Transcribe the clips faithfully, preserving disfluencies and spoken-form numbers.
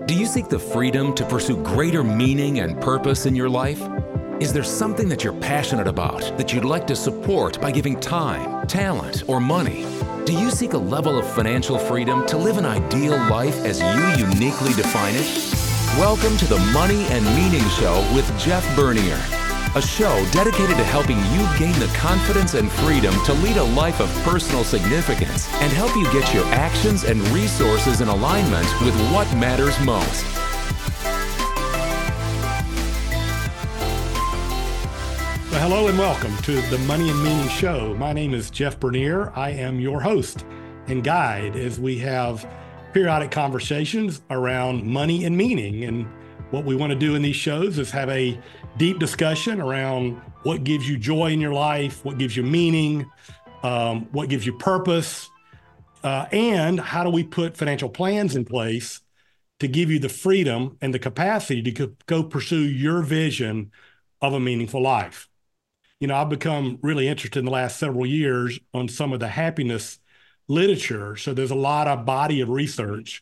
Do you seek the freedom to pursue greater meaning and purpose in your life? Is there something that you're passionate about that you'd like to support by giving time, talent, or money? Do you seek a level of financial freedom to live an ideal life as you uniquely define it? Welcome to the Money and Meaning Show with Jeff Bernier, a show dedicated to helping you gain the confidence and freedom to lead a life of personal significance and help you get your actions and resources in alignment with what matters most. Well, hello and welcome to the Money and Meaning Show. My name is Jeff Bernier. I am your host and guide as we have periodic conversations around money and meaning. And what we want to do in these shows is have a deep discussion around what gives you joy in your life, what gives you meaning, um, what gives you purpose, uh, and how do we put financial plans in place to give you the freedom and the capacity to go, go pursue your vision of a meaningful life. You know, I've become really interested in the last several years on some of the happiness literature. So there's a lot of body of research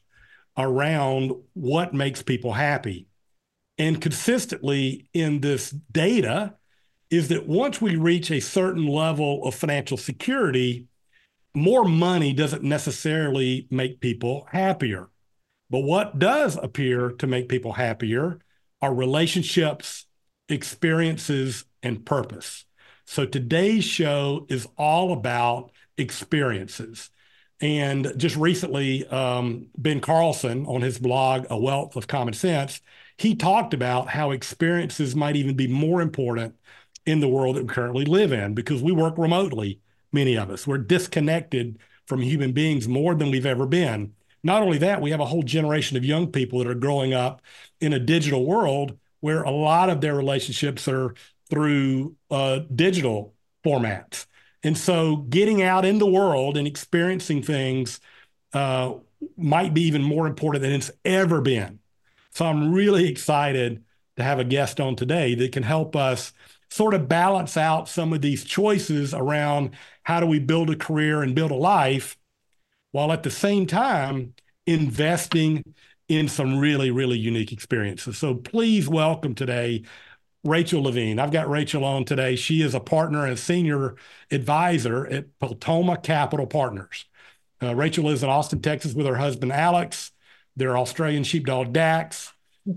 around what makes people happy. And consistently in this data is that once we reach a certain level of financial security, more money doesn't necessarily make people happier. But what does appear to make people happier are relationships, experiences, and purpose. So today's show is all about experiences. And just recently, um, Ben Carlson on his blog, A Wealth of Common Sense, he talked about how experiences might even be more important in the world that we currently live in because we work remotely, many of us. We're disconnected from human beings more than we've ever been. Not only that, we have a whole generation of young people that are growing up in a digital world where a lot of their relationships are through uh, digital formats. And so getting out in the world and experiencing things uh, might be even more important than it's ever been. So I'm really excited to have a guest on today that can help us sort of balance out some of these choices around how do we build a career and build a life while at the same time investing in some really, really unique experiences. So please welcome today Rachel Levine. I've got Rachel on today. She is a partner and senior advisor at Peltoma Capital Partners. Uh, Rachel lives in Austin, Texas with her husband, Alex. They're Australian sheepdog Dax.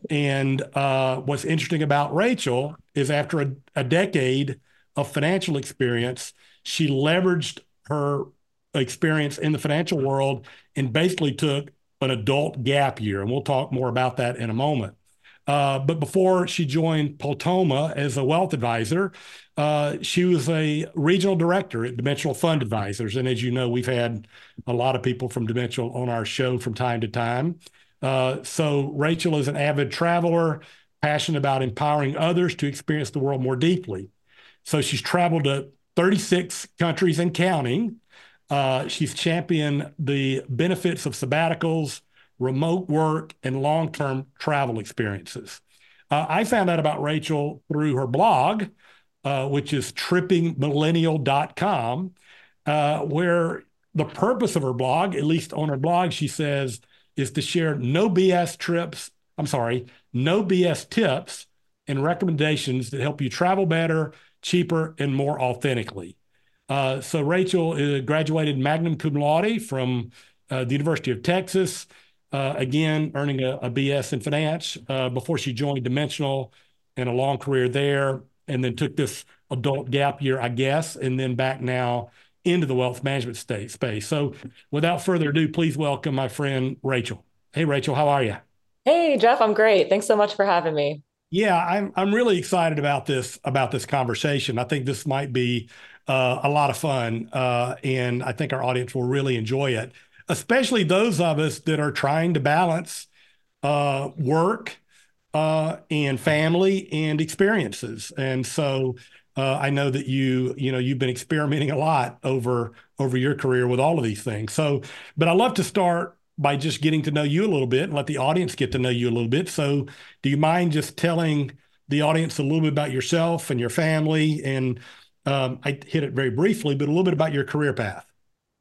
And uh, what's interesting about Rachel is after a, a decade of financial experience, she leveraged her experience in the financial world and basically took an adult gap year. And we'll talk more about that in a moment. Uh, but before she joined Peltoma as a wealth advisor, uh, she was a regional director at Dimensional Fund Advisors. And as you know, we've had a lot of people from Dimensional on our show from time to time. Uh, so Rachel is an avid traveler, passionate about empowering others to experience the world more deeply. So she's traveled to thirty-six countries and counting. Uh, she's championed the benefits of sabbaticals, remote work, and long-term travel experiences. Uh, I found out about Rachel through her blog, uh, which is tripping millennial dot com, uh, where the purpose of her blog, at least on her blog, she says, is to share no B S trips, I'm sorry, no B S tips and recommendations that help you travel better, cheaper, and more authentically. Uh, so Rachel uh, graduated magna cum laude from uh, the University of Texas, uh, again, earning a, a B S in finance uh, before she joined Dimensional and a long career there, and then took this adult gap year, I guess, and then back now into the wealth management state space. So without further ado, please welcome my friend, Rachel. Hey, Rachel, how are you? Hey, Jeff, I'm great. Thanks so much for having me. Yeah, I'm I'm really excited about this about this conversation. I think this might be uh, a lot of fun, uh, and I think our audience will really enjoy it, especially those of us that are trying to balance uh, work uh, and family and experiences. And so uh, I know that you you know you've been experimenting a lot over over your career with all of these things. So, but I love to start by just getting to know you a little bit and let the audience get to know you a little bit. So do you mind just telling the audience a little bit about yourself and your family? And um, I hit it very briefly, but a little bit about your career path.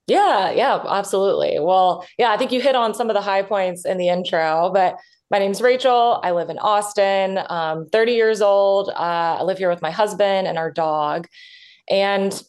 Yeah, yeah, absolutely. Well, yeah, I think you hit on some of the high points in the intro, but my name's Rachel. I live in Austin, um, thirty years old. Uh, I live here with my husband and our dog. And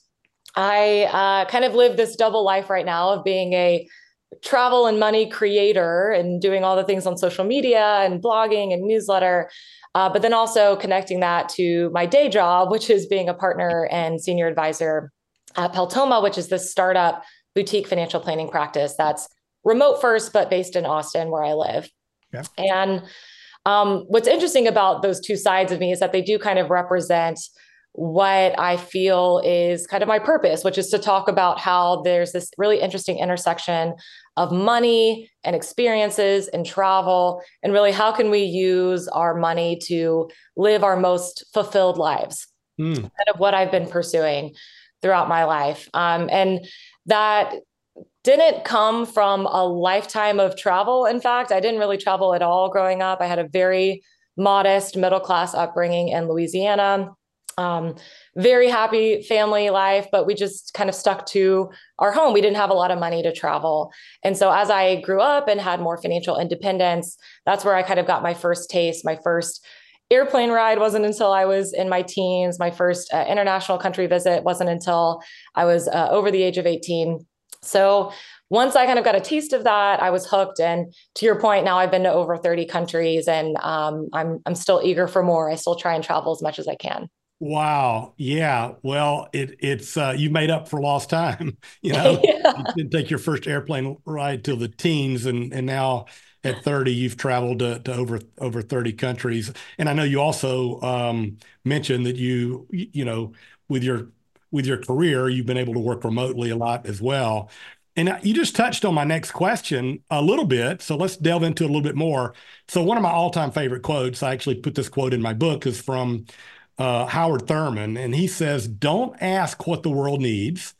I uh, kind of live this double life right now of being a travel and money creator and doing all the things on social media and blogging and newsletter. Uh, but then also connecting that to my day job, which is being a partner and senior advisor at Peltoma, which is this startup boutique financial planning practice that's remote first, but based in Austin, where I live. Yeah. And um, what's interesting about those two sides of me is that they do kind of represent what I feel is kind of my purpose, which is to talk about how there's this really interesting intersection of money and experiences and travel, and really how can we use our money to live our most fulfilled lives. Mm. Kind of what I've been pursuing throughout my life. Um, and that didn't come from a lifetime of travel. In fact, I didn't really travel at all growing up. I had a very modest middle-class upbringing in Louisiana. Um, very happy family life, but we just kind of stuck to our home. We didn't have a lot of money to travel. And so as I grew up and had more financial independence, that's where I kind of got my first taste. My first airplane ride wasn't until I was in my teens. My first uh, international country visit wasn't until I was uh, over the age of eighteen. So once I kind of got a taste of that, I was hooked. And to your point, now I've been to over thirty countries, and um, I'm I'm still eager for more. I still try and travel as much as I can. Wow. Yeah. Well, it it's uh, you made up for lost time. You know, yeah. You didn't take your first airplane ride till the teens, and and now at thirty, you've traveled to, to over over thirty countries. And I know you also um, mentioned that you you know with your with your career, you've been able to work remotely a lot as well. And you just touched on my next question a little bit, so let's delve into it a little bit more. So one of my all-time favorite quotes, I actually put this quote in my book, is from Uh, Howard Thurman, and he says, "Don't ask what the world needs,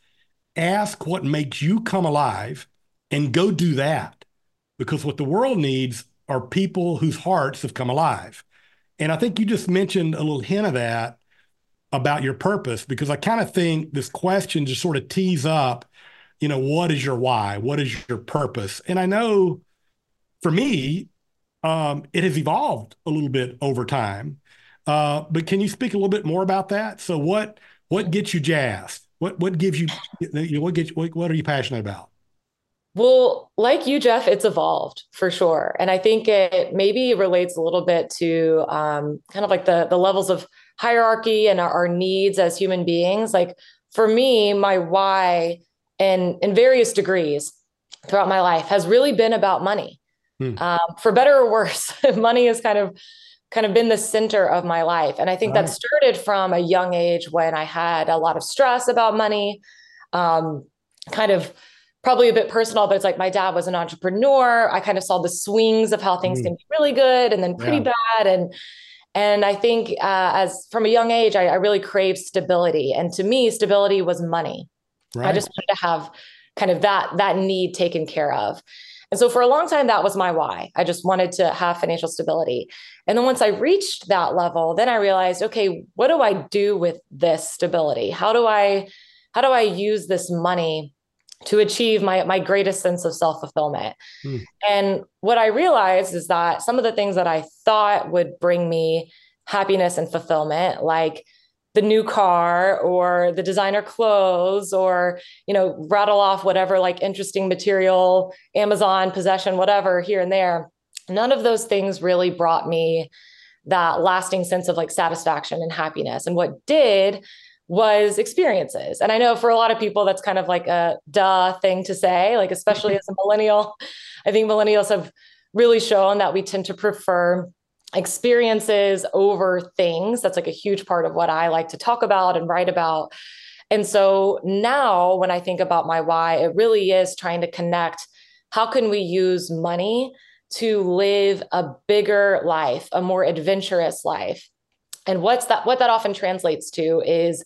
ask what makes you come alive, and go do that. Because what the world needs are people whose hearts have come alive." And I think you just mentioned a little hint of that about your purpose, because I kind of think this question just sort of tees up, you know, what is your why? What is your purpose? And I know for me, um, it has evolved a little bit over time. Uh, but can you speak a little bit more about that? So what what gets you jazzed? What what gives you, what gets what, what are you passionate about? Well, like you, Jeff, it's evolved for sure. And I think it maybe relates a little bit to um, kind of like the, the levels of hierarchy and our, our needs as human beings. Like for me, my why in, in various degrees throughout my life has really been about money. Hmm. Um, for better or worse, money is kind of kind of been the center of my life. And I think right. that started from a young age when I had a lot of stress about money, um, kind of probably a bit personal, but it's like my dad was an entrepreneur. I kind of saw the swings of how things mm. can be really good and then pretty yeah. bad. And, and I think uh, as from a young age, I, I really craved stability. And to me, stability was money. Right. I just wanted to have kind of that, that need taken care of. And so for a long time, that was my why. I just wanted to have financial stability. And then once I reached that level, then I realized, okay, what do I do with this stability? How do I, how do I use this money to achieve my, my greatest sense of self-fulfillment? Mm. And what I realized is that some of the things that I thought would bring me happiness and fulfillment, like the new car or the designer clothes, or, you know, rattle off whatever like interesting material, Amazon possession, whatever here and there. None of those things really brought me that lasting sense of like satisfaction and happiness. And what did was experiences. And I know for a lot of people, that's kind of like a duh thing to say, like, especially as a millennial. I think millennials have really shown that we tend to prefer experiences over things. That's like a huge part of what I like to talk about and write about. And so now when I think about my why, it really is trying to connect, how can we use money to live a bigger life, a more adventurous life? And what's that, what that often translates to is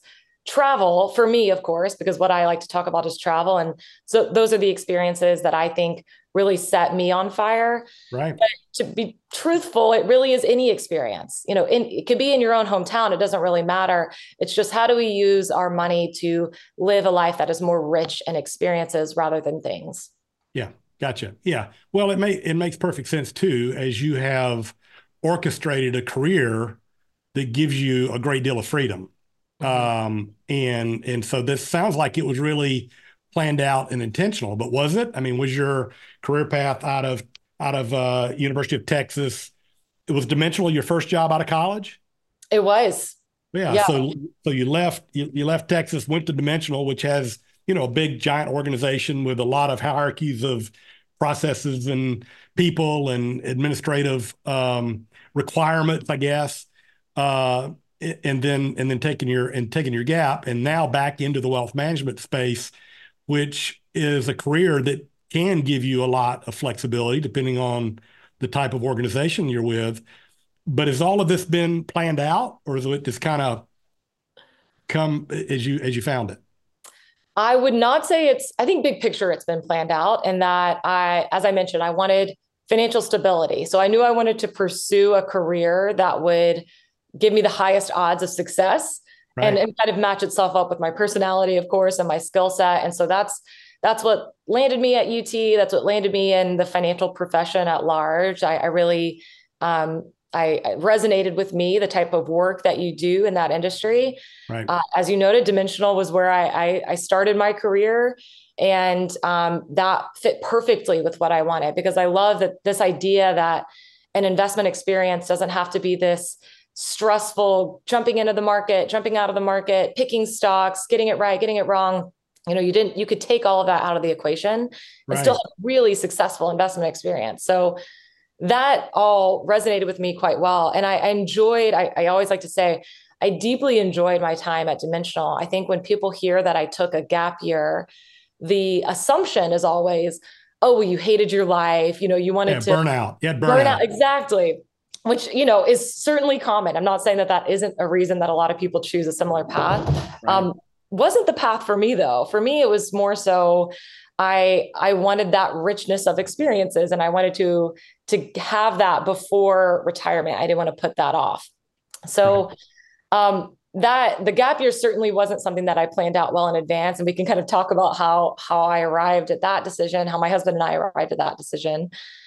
travel for me, of course, because what I like to talk about is travel. And so those are the experiences that I think really set me on fire. Right. But to be truthful, it really is any experience. You know, in, it could be in your own hometown. It doesn't really matter. It's just, how do we use our money to live a life that is more rich in experiences rather than things? Yeah. Gotcha. Yeah. Well, it may, it makes perfect sense too, as you have orchestrated a career that gives you a great deal of freedom. Mm-hmm. Um, and, and so this sounds like it was really planned out and intentional, but was it? I mean, was your career path out of, out of, uh, University of Texas, it was Dimensional your first job out of college? It was. Yeah. Yeah. So, so you left, you, you left Texas, went to Dimensional, which has, you know, a big giant organization with a lot of hierarchies of processes and people and administrative, um, requirements, I guess. Uh, and then, and then taking your, and taking your gap and now back into the wealth management space, which is a career that can give you a lot of flexibility depending on the type of organization you're with. But has all of this been planned out, or is it just kind of come as you, as you found it? I would not say it's, I think big picture, it's been planned out, and that I, as I mentioned, I wanted financial stability. So I knew I wanted to pursue a career that would give me the highest odds of success. Right. and, and kind of match itself up with my personality, of course, and my skill set. And so that's, that's what landed me at U T. That's what landed me in the financial profession at large. I, I really, um, I, I resonated with me, the type of work that you do in that industry. Right. Uh, as you noted, Dimensional was where I, I, I started my career, and um, that fit perfectly with what I wanted, because I love that this idea that an investment experience doesn't have to be this stressful jumping into the market, jumping out of the market, picking stocks, getting it right, getting it wrong. You know, you didn't, you could take all of that out of the equation and right. still have a really successful investment experience. So that all resonated with me quite well. And I, I enjoyed, I, I always like to say, I deeply enjoyed my time at Dimensional. I think when people hear that I took a gap year, the assumption is always, oh, well, you hated your life. You know, you wanted yeah, to burn out. Yeah, burn, burn out. out. Exactly. Which, you know, is certainly common. I'm not saying that that isn't a reason that a lot of people choose a similar path. Right. Um, wasn't the path for me, though. For me, it was more so I I wanted that richness of experiences, and I wanted to to have that before retirement. I didn't want to put that off. So right. um, that the gap year certainly wasn't something that I planned out well in advance. And we can kind of talk about how how I arrived at that decision, how my husband and I arrived at that decision.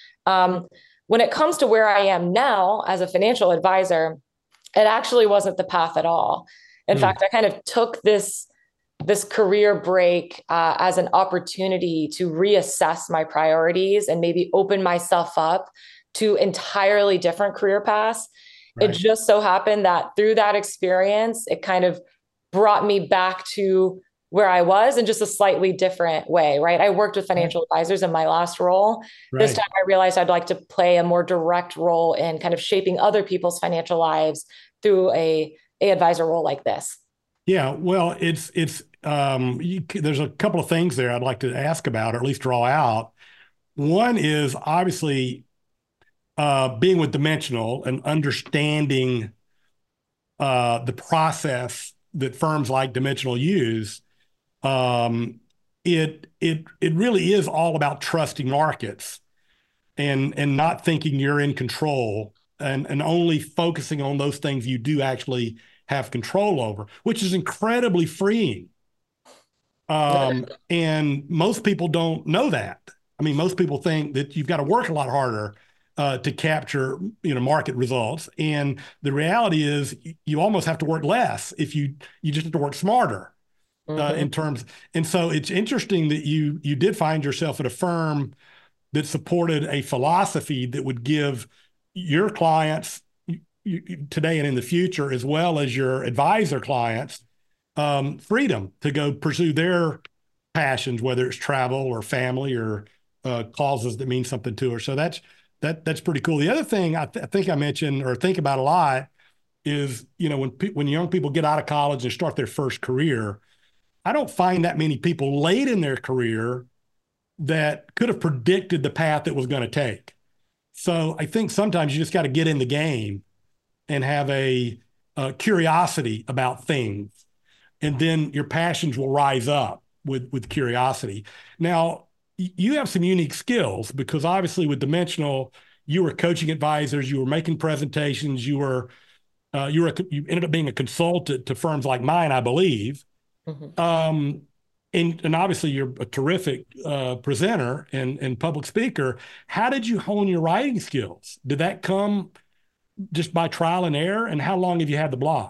Um, When it comes to where I am now as a financial advisor, it actually wasn't the path at all. In mm. fact, I kind of took this, this career break uh, as an opportunity to reassess my priorities and maybe open myself up to entirely different career paths. Right. It just so happened that through that experience, it kind of brought me back to where I was in just a slightly different way, right? I worked with financial right. advisors in my last role. Right. This time I realized I'd like to play a more direct role in kind of shaping other people's financial lives through a, a advisor role like this. Yeah, well, it's, it's, um, you, there's a couple of things there I'd like to ask about, or at least draw out. One is obviously uh, being with Dimensional and understanding uh, the process that firms like Dimensional use. Um, it, it, it really is all about trusting markets and, and not thinking you're in control, and, and only focusing on those things you do actually have control over, which is incredibly freeing. Um, and most people don't know that. I mean, most people think that you've got to work a lot harder uh, to capture, you know, market results. And the reality is you almost have to work less if you, you just have to work smarter. Uh, mm-hmm. in terms, and so it's interesting that you you did find yourself at a firm that supported a philosophy that would give your clients you, you, today and in the future, as well as your advisor clients, um, freedom to go pursue their passions, whether it's travel or family or uh, causes that mean something to her. So that's that that's pretty cool. The other thing I, th- I think I mentioned or think about a lot is, you know, when pe- when young people get out of college and start their first career, I don't find that many people late in their career that could have predicted the path it was going to take. So I think sometimes you just got to get in the game and have a, a curiosity about things. and then your passions will rise up with, with curiosity. Now, you have some unique skills because obviously with Dimensional, you were coaching advisors, you were making presentations, you were uh, you were a, you ended up being a consultant to firms like mine, I believe. Mm-hmm. Um, and, and obviously you're a terrific uh, presenter and, and public speaker. How did you hone your writing skills? Did that come just by trial and error? And how long have you had the blog?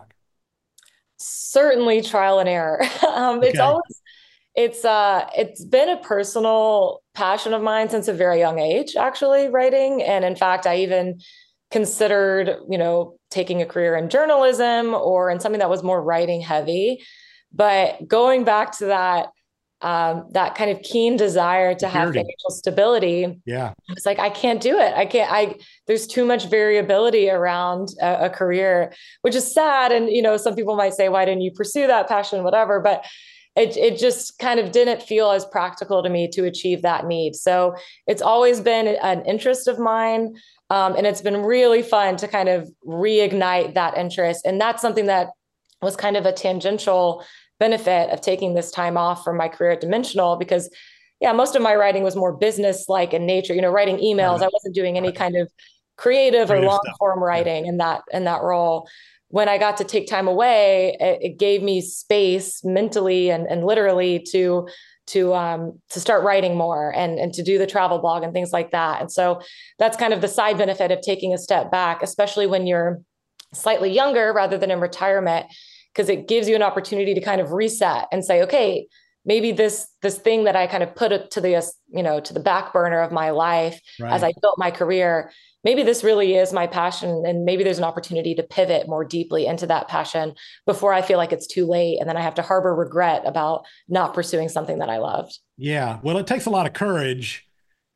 Certainly trial and error. um, okay. It's always, it's, uh, it's been a personal passion of mine since a very young age, actually, writing. And in fact, I even considered, you know, taking a career in journalism or in something that was more writing heavy. But going back to that, um, that kind of keen desire to have financial stability. Yeah. It's like, I can't do it. I can't, I, there's too much variability around a, a career, which is sad. And, you know, some people might say, why didn't you pursue that passion, whatever, but it, it just kind of didn't feel as practical to me to achieve that need. So it's always been an interest of mine. Um, and it's been really fun to kind of reignite that interest. And that's something that was kind of a tangential benefit of taking this time off from my career at Dimensional, because yeah, most of my writing was more business-like in nature, you know, writing emails. Right. I wasn't doing any right. kind of creative, creative or long stuff. form writing yeah. in that, in that role. When I got to take time away, it, it gave me space mentally and, and literally to, to, um, to start writing more and, and to do the travel blog and things like that. And so that's kind of the side benefit of taking a step back, especially when you're slightly younger rather than in retirement, because it gives you an opportunity to kind of reset and say, okay, maybe this, this thing that I kind of put it to the, you know, to the back burner of my life right. as I built my career, maybe this really is my passion. And maybe there's an opportunity to pivot more deeply into that passion before I feel like it's too late. And then I have to harbor regret about not pursuing something that I loved. Yeah. Well, it takes a lot of courage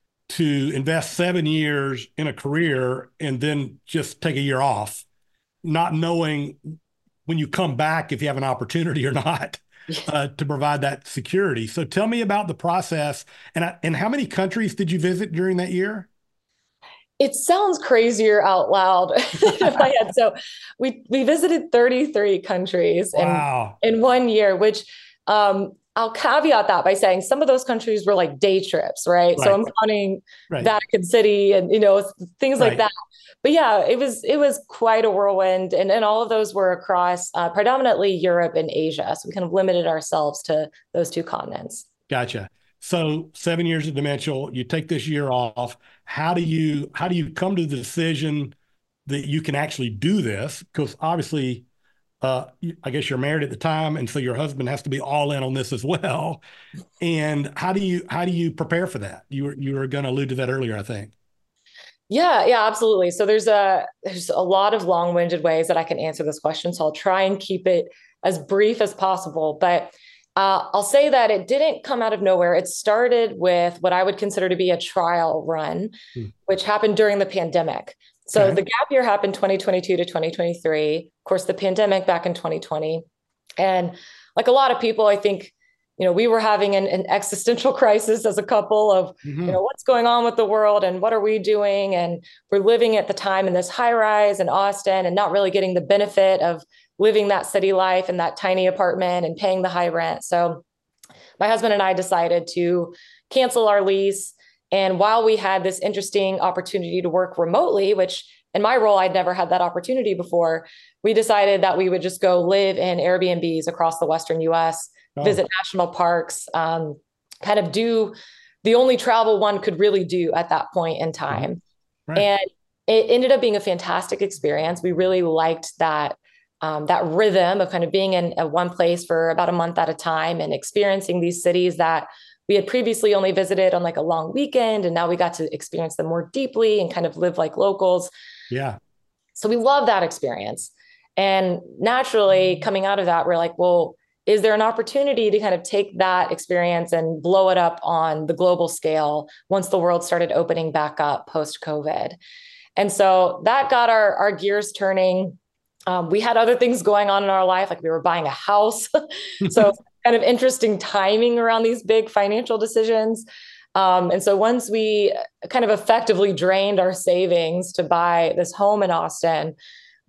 to invest seven years in a career and then just take a year off, not knowing when you come back, if you have an opportunity or not, uh, to provide that security. So tell me about the process. And, I, and how many countries did you visit during that year? It sounds crazier out loud in my head. So we, we visited thirty-three countries wow. in, in one year, which um, I'll caveat that by saying some of those countries were like day trips, right? right. So I'm counting right. Vatican City and, you know, things right. like that. But yeah, it was it was quite a whirlwind. And, and all of those were across uh, predominantly Europe and Asia. So we kind of limited ourselves to those two continents. Gotcha. So seven years at Dimensional, you take this year off. How do you how do you come to the decision that you can actually do this? Because obviously, uh, I guess you're married at the time, and so your husband has to be all in on this as well. And how do you how do you prepare for that? You were you were going to allude to that earlier, I think. Yeah, yeah, absolutely. So there's a there's a lot of long-winded ways that I can answer this question. So I'll try and keep it as brief as possible. But uh, I'll say that it didn't come out of nowhere. It started with what I would consider to be a trial run, hmm. which happened during the pandemic. So okay. the gap year happened twenty twenty-two to twenty twenty-three. Of course, the pandemic back in twenty twenty. And like a lot of people, I think, you know, we were having an, an existential crisis as a couple of, mm-hmm. you know, what's going on with the world and what are we doing? And we're living at the time in this high rise in Austin and not really getting the benefit of living that city life in that tiny apartment and paying the high rent. So my husband and I decided to cancel our lease. And while we had this interesting opportunity to work remotely, which in my role, I'd never had that opportunity before, we decided that we would just go live in Airbnbs across the Western U S, oh. visit national parks, um, kind of do the only travel one could really do at that point in time. Right. And it ended up being a fantastic experience. We really liked that, um, that rhythm of kind of being in at one place for about a month at a time and experiencing these cities that we had previously only visited on like a long weekend. And now we got to experience them more deeply and kind of live like locals. Yeah. So we love that experience. And naturally coming out of that, we're like, well, is there an opportunity to kind of take that experience and blow it up on the global scale once the world started opening back up post-COVID? And so that got our, our gears turning. Um, we had other things going on in our life, like we were buying a house. So kind of interesting timing around these big financial decisions. Um, and so once we kind of effectively drained our savings to buy this home in Austin,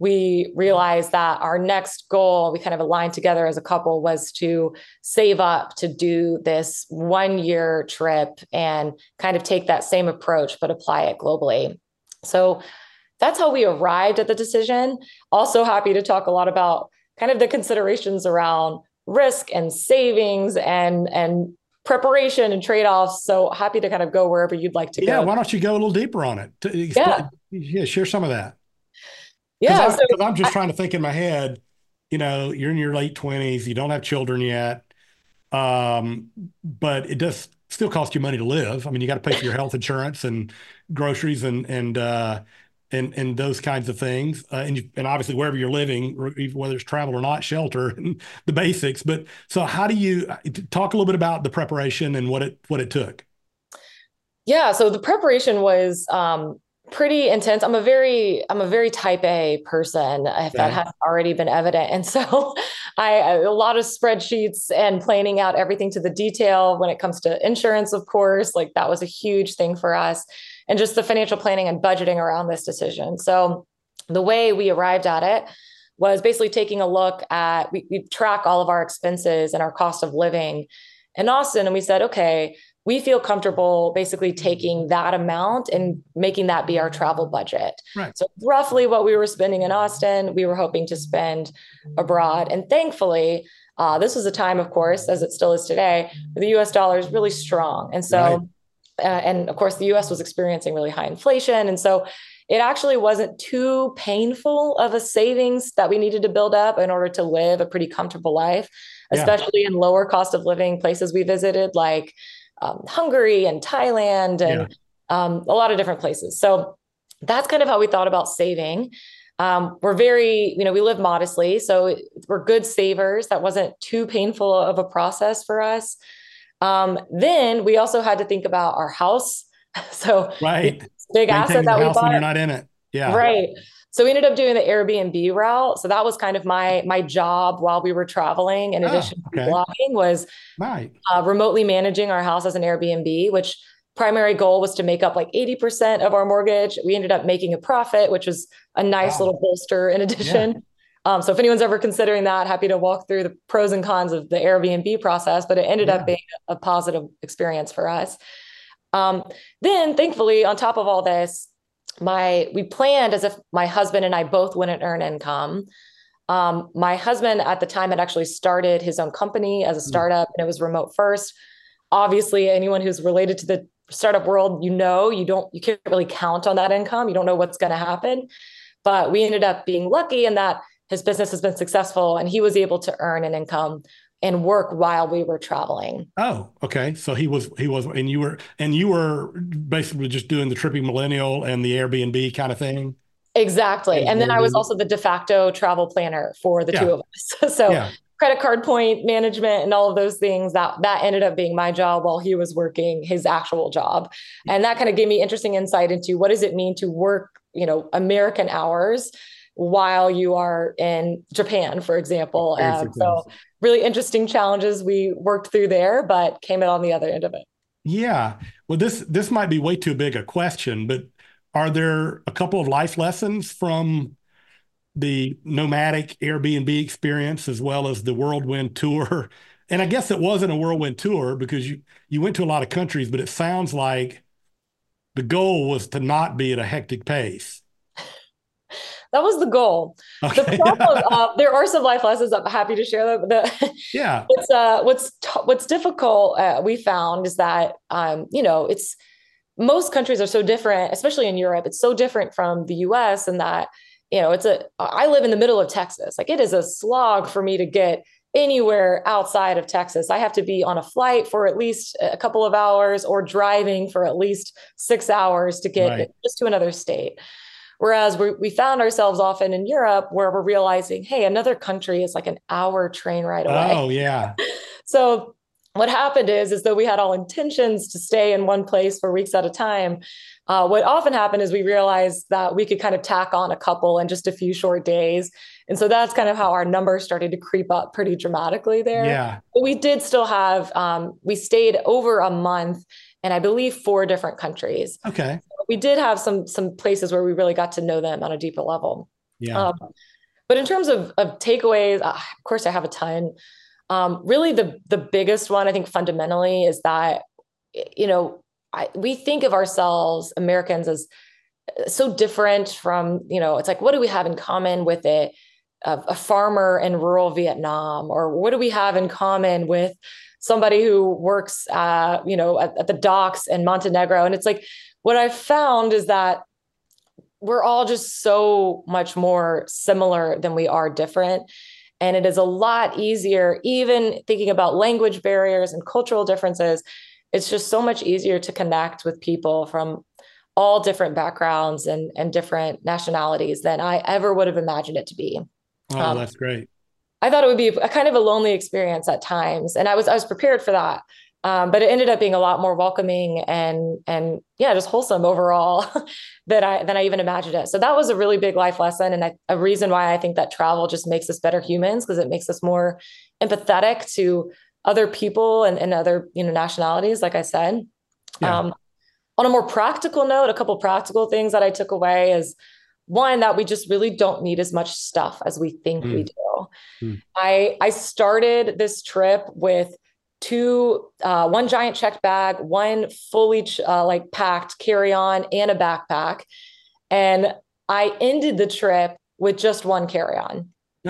we realized that our next goal, we kind of aligned together as a couple, was to save up to do this one year trip and kind of take that same approach, but apply it globally. So that's how we arrived at the decision. Also happy to talk a lot about kind of the considerations around risk and savings and, and preparation and trade-offs. So happy to kind of go wherever you'd like to yeah, go. Yeah, why don't you go a little deeper on it? To explain, yeah. yeah, share some of that. Yeah, because so I'm just I, trying to think in my head, you know, you're in your late twenties, you don't have children yet, um, but it does still cost you money to live. I mean, you got to pay for your health insurance and groceries and and uh, and and those kinds of things, uh, and you, and obviously wherever you're living, whether it's travel or not, shelter and the basics. But so, how do you talk a little bit about the preparation and what it what it took? Yeah, so the preparation was um, pretty intense. I'm a very, I'm a very type A person, if okay. that has already been evident. And so I, a lot of spreadsheets and planning out everything to the detail when it comes to insurance, of course, like that was a huge thing for us, and just the financial planning and budgeting around this decision. So the way we arrived at it was basically taking a look at, we, we track all of our expenses and our cost of living in Austin. And we said, okay, we feel comfortable basically taking that amount and making that be our travel budget. Right. So roughly what we were spending in Austin, we were hoping to spend abroad. And thankfully, uh, this was a time, of course, as it still is today, where the U S dollar is really strong. And so, right. uh, and of course, the U S was experiencing really high inflation. And so it actually wasn't too painful of a savings that we needed to build up in order to live a pretty comfortable life, especially yeah. in lower cost of living places we visited, like Um, Hungary and Thailand and yeah. um, a lot of different places. So that's kind of how we thought about saving. Um, we're very, you know, we live modestly, so we're good savers. That wasn't too painful of a process for us. Um, then we also had to think about our house. So right, big asset that we bought. When you're not in it. Yeah. Right. So we ended up doing the Airbnb route. So that was kind of my my job while we were traveling, in addition oh, okay. to blogging, was right. uh, remotely managing our house as an Airbnb, which primary goal was to make up like eighty percent of our mortgage. We ended up making a profit, which was a nice wow. little bolster in addition. Yeah. Um, so if anyone's ever considering that, happy to walk through the pros and cons of the Airbnb process, but it ended yeah. up being a positive experience for us. Um, then thankfully, on top of all this, My, we planned as if my husband and I both wouldn't earn income. Um, my husband at the time had actually started his own company as a startup, and it was remote first. Obviously, anyone who's related to the startup world, you know, you don't, you can't really count on that income. You don't know what's going to happen. But we ended up being lucky in that his business has been successful, and he was able to earn an income and work while we were traveling. Oh, okay. So he was, he was, and you were, and you were basically just doing the Trippy Millennial and the Airbnb kind of thing. Exactly. And, and then Airbnb. I was also the de facto travel planner for the yeah. two of us. So yeah. credit card point management and all of those things, that, that ended up being my job while he was working his actual job. And that kind of gave me interesting insight into what does it mean to work, you know, American hours while you are in Japan, for example. And so really interesting challenges we worked through there, but came out on the other end of it. Yeah. Well, this, this might be way too big a question, but are there a couple of life lessons from the nomadic Airbnb experience as well as the whirlwind tour? And I guess it wasn't a whirlwind tour because you, you went to a lot of countries, but it sounds like the goal was to not be at a hectic pace. That was the goal. Okay. The problem, uh, there are some life lessons. I'm happy to share them. The, yeah. It's uh, what's t- what's difficult. Uh, we found is that um, you know, it's most countries are so different, especially in Europe. It's so different from the U S in that, you know, it's a. I live in the middle of Texas. Like it is a slog for me to get anywhere outside of Texas. I have to be on a flight for at least a couple of hours or driving for at least six hours to get right. just to another state. Whereas we we found ourselves often in Europe where we're realizing, hey, another country is like an hour train ride away. Oh, yeah. So what happened is, is though we had all intentions to stay in one place for weeks at a time, uh, what often happened is we realized that we could kind of tack on a couple in just a few short days. And so that's kind of how our numbers started to creep up pretty dramatically there. Yeah. But we did still have, um, we stayed over a month in, I believe, four different countries. Okay. We did have some some places where we really got to know them on a deeper level. Yeah. Um, but in terms of, of takeaways, uh, of course, I have a ton. Um, really, the the biggest one I think fundamentally is that, you know, I, we think of ourselves Americans as so different from, you know, it's like, what do we have in common with a, a, a farmer in rural Vietnam? Or what do we have in common with somebody who works, uh, you know, at, at the docks in Montenegro? And it's like, what I've found is that we're all just so much more similar than we are different. And it is a lot easier, even thinking about language barriers and cultural differences. It's just so much easier to connect with people from all different backgrounds and, and different nationalities than I ever would have imagined it to be. Oh, Um, that's great. I thought it would be a kind of a lonely experience at times, and I was I was prepared for that. Um, but it ended up being a lot more welcoming and and yeah, just wholesome overall than I than I even imagined it. So that was a really big life lesson, and I, a reason why I think that travel just makes us better humans, because it makes us more empathetic to other people and, and other, you know, nationalities, like I said. Yeah. Um, on a more practical note, a couple practical things that I took away is one, that we just really don't need as much stuff as we think Mm. we do. Mm. I I started this trip with two, uh, one giant checked bag, one fully uh, like packed carry-on and a backpack. And I ended the trip with just one carry-on.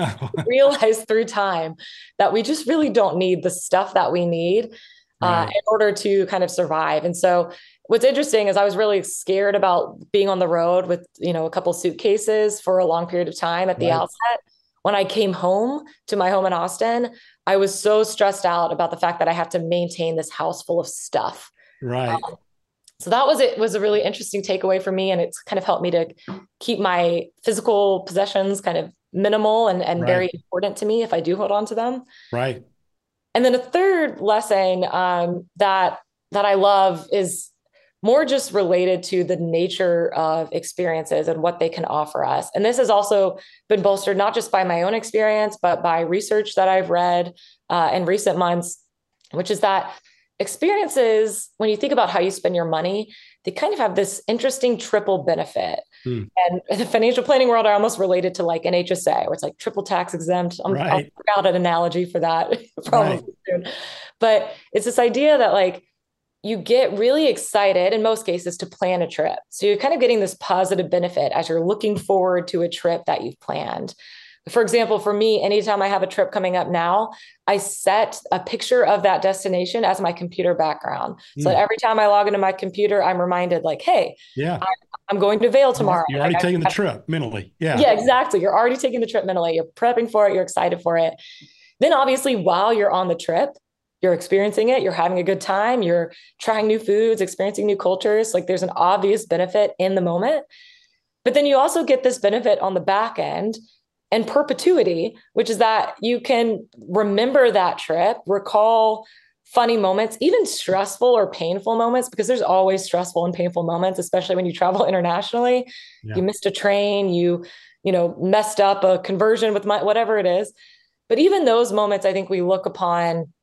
Realized through time that we just really don't need the stuff that we need uh, Right. in order to kind of survive. And so what's interesting is I was really scared about being on the road with, you know, a couple suitcases for a long period of time at the Right. outset. When I came home to my home in Austin, I was so stressed out about the fact that I have to maintain this house full of stuff. Right. Um, so that was it was a really interesting takeaway for me. And it's kind of helped me to keep my physical possessions kind of minimal and, and Right. very important to me if I do hold on to them. Right. And then a third lesson um, that that I love is more just related to the nature of experiences and what they can offer us. And this has also been bolstered not just by my own experience, but by research that I've read uh, in recent months, which is that experiences, when you think about how you spend your money, they kind of have this interesting triple benefit. Hmm. And in the financial planning world, I almost related to like an H S A, where it's like triple tax exempt. I'm, Right. I'll figure out an analogy for that probably Right. soon. But it's this idea that like you get really excited in most cases to plan a trip. So you're kind of getting this positive benefit as you're looking forward to a trip that you've planned. For example, for me, anytime I have a trip coming up now, I set a picture of that destination as my computer background. So Mm. that every time I log into my computer, I'm reminded like, hey, Yeah. I, I'm going to Vail tomorrow. You're already Like, taking I, the trip mentally. Yeah. yeah, exactly. You're already taking the trip mentally. You're prepping for it. You're excited for it. Then obviously, while you're on the trip, you're experiencing it. You're having a good time. You're trying new foods, experiencing new cultures. Like there's an obvious benefit in the moment. But then you also get this benefit on the back end and perpetuity, which is that you can remember that trip, recall funny moments, even stressful or painful moments, because there's always stressful and painful moments, especially when you travel internationally. Yeah. You missed a train, you, you know, messed up a conversion with my, whatever it is. But even those moments, I think we look upon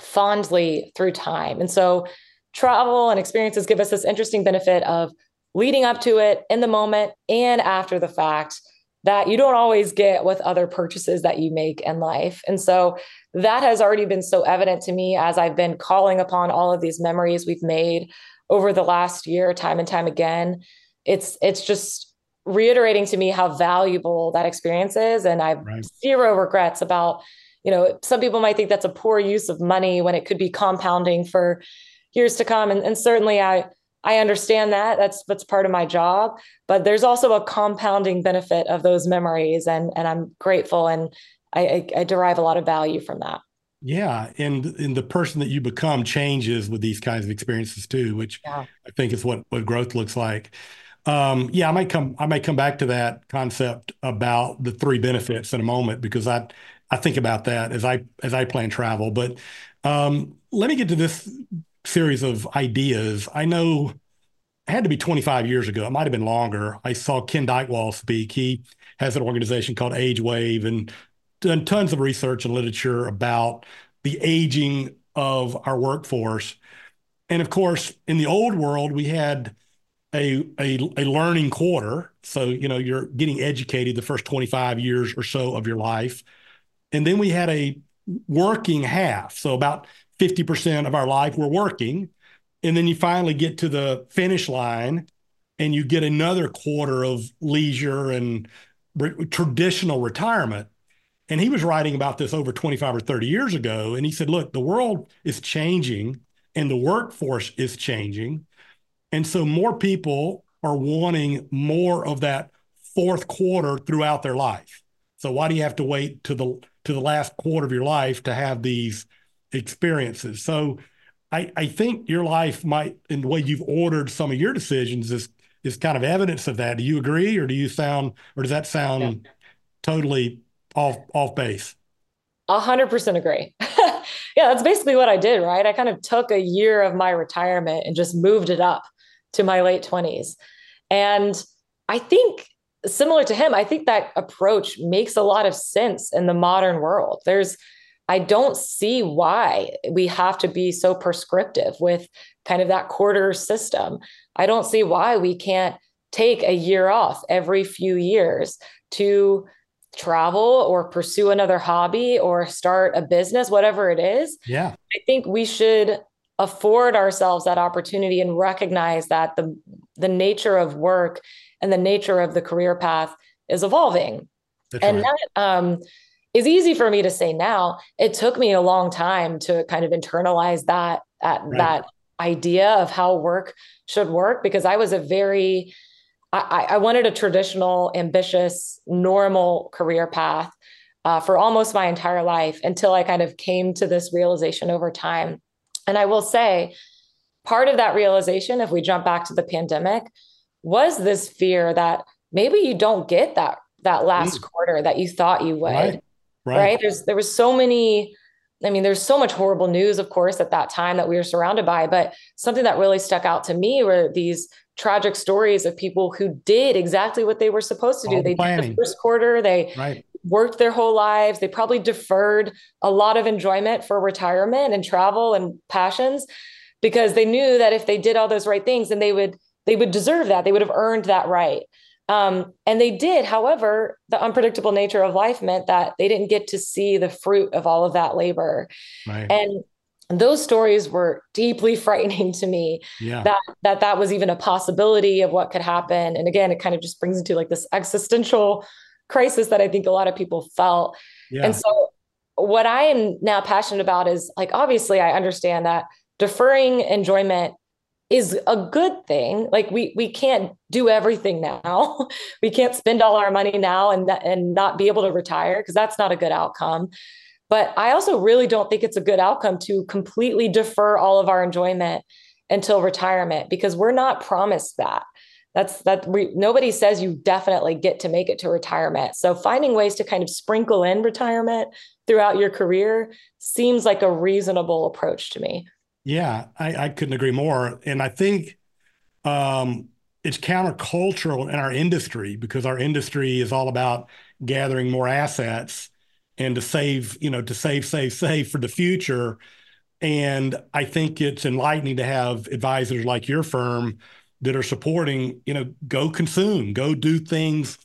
fondly through time. And so travel and experiences give us this interesting benefit of leading up to it in the moment and after the fact that you don't always get with other purchases that you make in life. And so that has already been so evident to me as I've been calling upon all of these memories we've made over the last year, time and time again. It's it's just reiterating to me how valuable that experience is. And I have Right. zero regrets about, you know, some people might think that's a poor use of money when it could be compounding for years to come. And, and certainly I I understand that. That's that's part of my job. But there's also a compounding benefit of those memories. And, and I'm grateful and I, I, I derive a lot of value from that. Yeah. And, and the person that you become changes with these kinds of experiences too, which Yeah. I think is what, what growth looks like. Um, yeah, I might come, I might come back to that concept about the three benefits in a moment, because I, I think about that as I, as I plan travel. But um, let me get to this series of ideas. I know it had to be twenty-five years ago. It might have been longer. I saw Ken Dykewall speak. He has an organization called Age Wave and done tons of research and literature about the aging of our workforce. And of course, in the old world, we had a, a, a learning quarter. So, you know, you're getting educated the first twenty-five years or so of your life. And then we had a working half. So about fifty percent of our life we're working. And then you finally get to the finish line and you get another quarter of leisure and re- traditional retirement. And he was writing about this over twenty-five or thirty years ago. And he said, look, the world is changing and the workforce is changing. And so more people are wanting more of that fourth quarter throughout their life. So why do you have to wait to the to the last quarter of your life to have these experiences? So I, I think your life might, in the way you've ordered some of your decisions, is is kind of evidence of that. Do you agree, or do you sound, or does that sound yeah. totally off off base? A hundred percent agree. Yeah, that's basically what I did, right? I kind of took a year of my retirement and just moved it up to my late twenties. And I think similar to him, I think that approach makes a lot of sense in the modern world. There's, I don't see why we have to be so prescriptive with kind of that quarter system. I don't see why we can't take a year off every few years to travel or pursue another hobby or start a business, whatever it is. Yeah. I think we should afford ourselves that opportunity and recognize that the, the nature of work and the nature of the career path is evolving. That's and right. that um, is easy for me to say now. It took me a long time to kind of internalize that, that, right. that idea of how work should work, because I was a very, I, I wanted a traditional, ambitious, normal career path uh, for almost my entire life until I kind of came to this realization over time. And I will say, part of that realization, if we jump back to the pandemic, was this fear that maybe you don't get that that last mm. quarter that you thought you would. Right. Right. right? There's there was so many. I mean, there's so much horrible news, of course, at that time that we were surrounded by. But something that really stuck out to me were these tragic stories of people who did exactly what they were supposed to do. All they the did the first quarter. They right. worked their whole lives. They probably deferred a lot of enjoyment for retirement and travel and passions, because they knew that if they did all those right things, then they would they would deserve that. They would have earned that right. Um, and they did. However, the unpredictable nature of life meant that they didn't get to see the fruit of all of that labor. Right. And those stories were deeply frightening to me, yeah. that, that that was even a possibility of what could happen. And again, it kind of just brings into like this existential crisis that I think a lot of people felt. Yeah. And so what I am now passionate about is, like, obviously I understand that deferring enjoyment is a good thing. Like we we can't do everything now. We can't spend all our money now and, and not be able to retire, because that's not a good outcome. But I also really don't think it's a good outcome to completely defer all of our enjoyment until retirement, because we're not promised that. That's that we, nobody says you definitely get to make it to retirement. So finding ways to kind of sprinkle in retirement throughout your career seems like a reasonable approach to me. Yeah, I, I couldn't agree more. And I think um, it's countercultural in our industry, because our industry is all about gathering more assets and to save, you know, to save, save, save for the future. And I think it's enlightening to have advisors like your firm that are supporting, you know, go consume, go do things,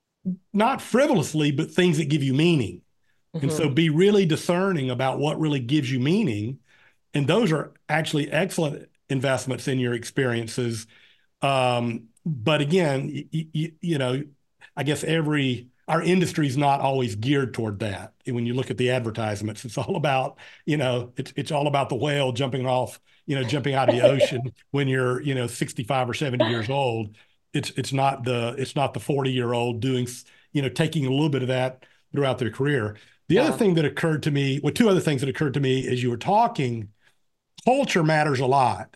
not frivolously, but things that give you meaning. Mm-hmm. And so be really discerning about what really gives you meaning. And those are actually excellent investments in your experiences. Um, but again, you, you, you know, I guess every, our industry is not always geared toward that. And when you look at the advertisements, it's all about, you know, it's, it's all about the whale jumping off, you know, jumping out of the ocean when you're, you know, sixty-five or seventy years old. It's, it's not the, it's not the forty year old doing, you know, taking a little bit of that throughout their career. The yeah. other thing that occurred to me, well, two other things that occurred to me as you were talking, culture matters a lot.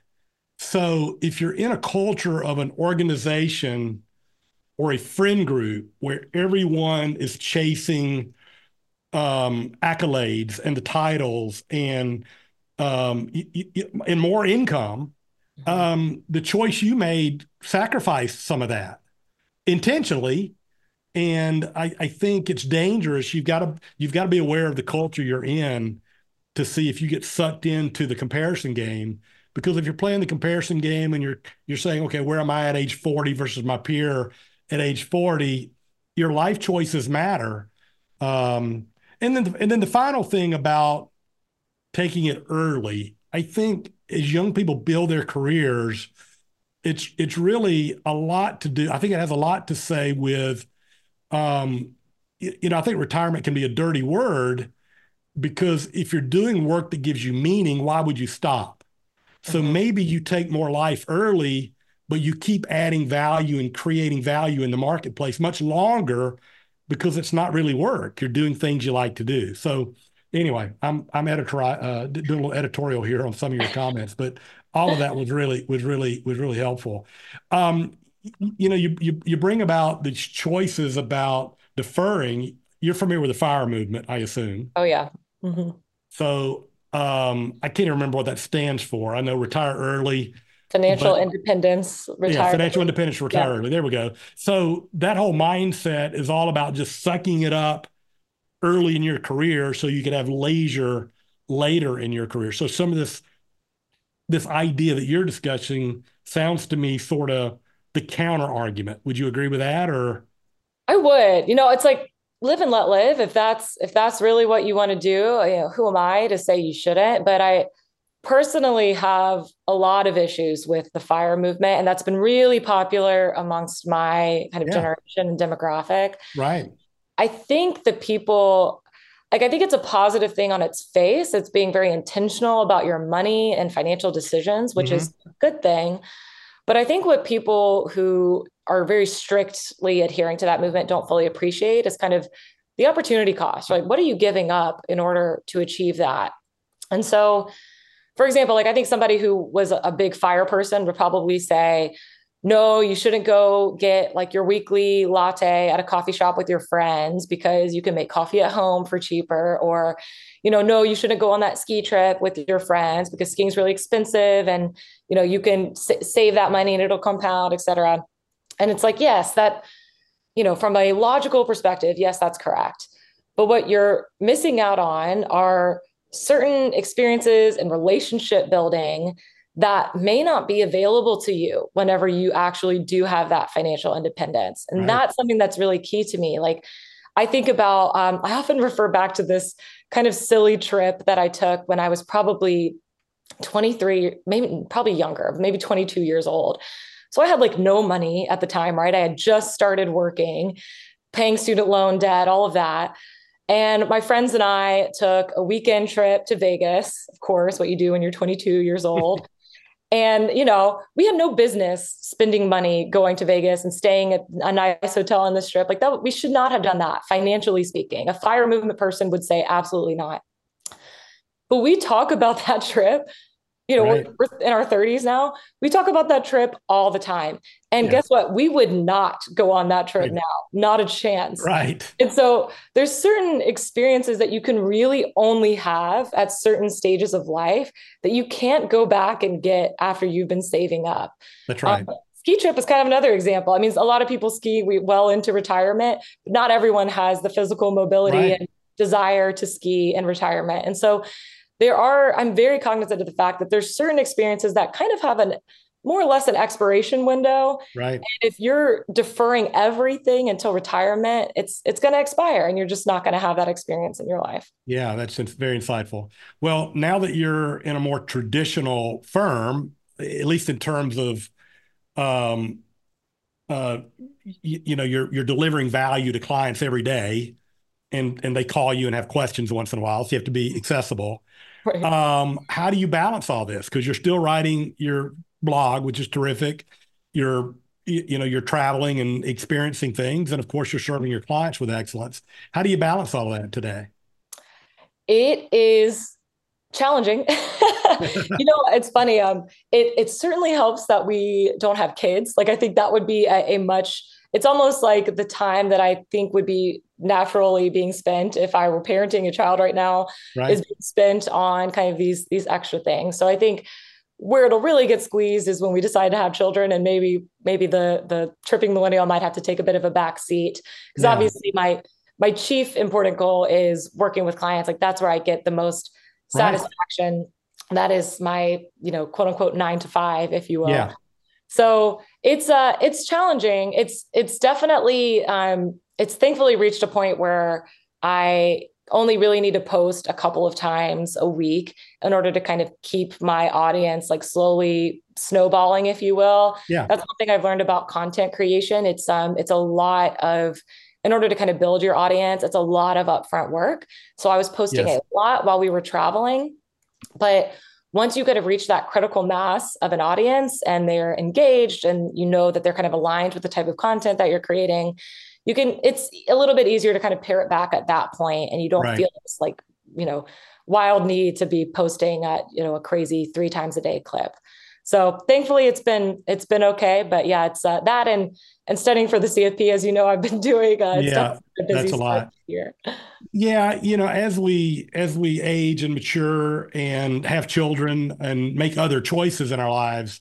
So if you're in a culture of an organization or a friend group where everyone is chasing um, accolades and the titles and um, y- y- and more income, mm-hmm. um, the choice you made sacrificed some of that intentionally. And I, I think it's dangerous. You've got to you've got to be aware of the culture you're in to see if you get sucked into the comparison game, Because if you're playing the comparison game and you're you're saying, okay, where am I at age forty versus my peer at age forty, your life choices matter. Um, and then the, and then the final thing about taking it early, I think as young people build their careers, it's it's really a lot to do. I think it has a lot to say with, um, you, you know, I think retirement can be a dirty word, because if you're doing work that gives you meaning, why would you stop? So mm-hmm. maybe you take more life early, but you keep adding value and creating value in the marketplace much longer, because it's not really work. You're doing things you like to do. So anyway, I'm I'm editor, uh, doing a little editorial here on some of your comments, but all of that was really was really was really helpful. Um, you know, you you you bring about these choices about deferring. You're familiar with the FIRE movement, I assume. Oh yeah. Mm-hmm. So um, I can't even remember what that stands for. I know retire early. Financial independence, retire. Yeah, financial independence, retire yeah. early. There we go. So that whole mindset is all about just sucking it up early in your career so you can have leisure later in your career. So some of this this idea that you're discussing sounds to me sort of the counter argument. Would you agree with that? Or I would. You know, it's like live and let live. If that's if that's really what you want to do, you know, who am I to say you shouldn't? But I personally have a lot of issues with the FIRE movement, and that's been really popular amongst my kind of yeah. generation and demographic. Right. I think that people, like, I think it's a positive thing on its face. It's being very intentional about your money and financial decisions, which mm-hmm. is a good thing. But I think what people who are very strictly adhering to that movement don't fully appreciate is kind of the opportunity cost, right? What are you giving up in order to achieve that? And so, for example, like I think somebody who was a big FIRE person would probably say, no, you shouldn't go get like your weekly latte at a coffee shop with your friends because you can make coffee at home for cheaper. Or, you know, no, you shouldn't go on that ski trip with your friends because skiing is really expensive and, you know, you can s- save that money and it'll compound, et cetera. And it's like, yes, that, you know, from a logical perspective, yes, that's correct. But what you're missing out on are certain experiences and relationship building that may not be available to you whenever you actually do have that financial independence. And right. that's something that's really key to me. Like I think about, um, I often refer back to this kind of silly trip that I took when I was probably twenty-three, maybe probably younger, maybe twenty-two years old. So I had like no money at the time, right? I had just started working, paying student loan debt, all of that. And my friends and I took a weekend trip to Vegas, of course, what you do when you're twenty-two years old. And, you know, we had no business spending money going to Vegas and staying at a nice hotel on the Strip. Like that, we should not have done that, financially speaking. A FIRE movement person would say absolutely not. But we talk about that trip. You know, right. we're, we're in our thirties now. We talk about that trip all the time. And yeah. guess what? We would not go on that trip right. now. Not a chance. Right. And so there's certain experiences that you can really only have at certain stages of life that you can't go back and get after you've been saving up. That's right. Um, ski trip is kind of another example. I mean, a lot of people ski well into retirement, but not everyone has the physical mobility right. and desire to ski in retirement. And so there are, I'm very cognizant of the fact that there's certain experiences that kind of have an more or less an expiration window. Right. And if you're deferring everything until retirement, it's it's going to expire and you're just not going to have that experience in your life. Yeah, that's very insightful. Well, now that you're in a more traditional firm, at least in terms of, um, uh, you, you know, you're you're delivering value to clients every day, and and they call you and have questions once in a while, so you have to be accessible. Right. Um, how do you balance all this? Because you're still writing your blog, which is terrific. You're, you, you know, you're traveling and experiencing things. And of course, you're serving your clients with excellence. How do you balance all of that today? It is challenging. You know, it's funny. Um, it, it certainly helps that we don't have kids. Like, I think that would be a, a much, it's almost like the time that I think would be naturally being spent if I were parenting a child right now right. is being spent on kind of these, these extra things. So I think where it'll really get squeezed is when we decide to have children, and maybe, maybe the, the tripping millennial might have to take a bit of a back seat. Because yeah. obviously my, my chief important goal is working with clients. Like that's where I get the most satisfaction. Right. That is my, you know, quote unquote nine to five, if you will. Yeah. So it's uh it's challenging. It's it's definitely um it's thankfully reached a point where I only really need to post a couple of times a week in order to kind of keep my audience like slowly snowballing, if you will. Yeah. That's one thing I've learned about content creation. It's um it's a lot of in order to kind of build your audience, it's a lot of upfront work. So I was posting Yes. a lot while we were traveling. But once you kind of reach that critical mass of an audience and they're engaged and you know that they're kind of aligned with the type of content that you're creating, you can, it's a little bit easier to kind of pare it back at that point, and you don't Right. feel this like, you know, wild need to be posting at, you know, a crazy three times a day clip. So thankfully it's been, it's been okay, but yeah, it's uh, that and, and studying for the C F P, as you know, I've been doing, uh, it's Yeah, a busy that's a lot. here. Yeah, you know, as we as we age and mature and have children and make other choices in our lives,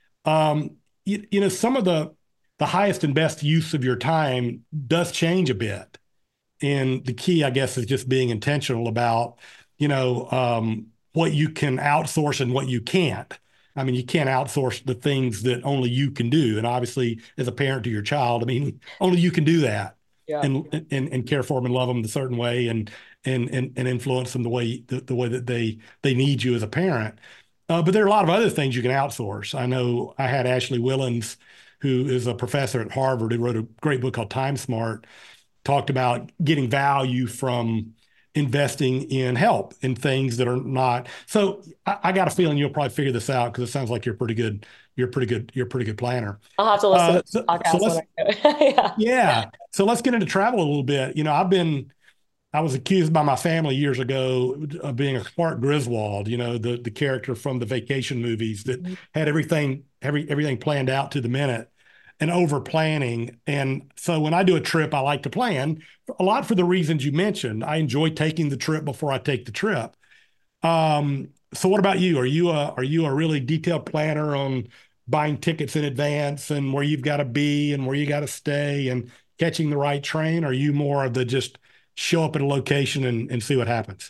um, you, you know, some of the the highest and best use of your time does change a bit. And the key, I guess, is just being intentional about, you know, um, what you can outsource and what you can't. I mean, you can't outsource the things that only you can do. And obviously, as a parent to your child, I mean, only you can do that. Yeah. And, and and care for them and love them a certain way and and and, and influence them the way the, the way that they they need you as a parent. Uh, but there are a lot of other things you can outsource. I know I had Ashley Willens, who is a professor at Harvard, who wrote a great book called Time Smart, talked about getting value from investing in help in things that are not. So I, I got a feeling you'll probably figure this out, because it sounds like you're pretty good. You're pretty good. You're a pretty good planner. I'll have to listen Uh, to the so, podcast so when let's, I go. Yeah. yeah. So let's get into travel a little bit. You know, I've been, I was accused by my family years ago of being a Clark Griswold, you know, the, the character from the vacation movies that had everything, every, everything planned out to the minute and over planning. And so when I do a trip, I like to plan a lot for the reasons you mentioned. I enjoy taking the trip before I take the trip. Um, so what about you? Are you a, are you a really detailed planner on buying tickets in advance and where you've got to be and where you got to stay and catching the right train? Or are you more of the just show up at a location and, and see what happens?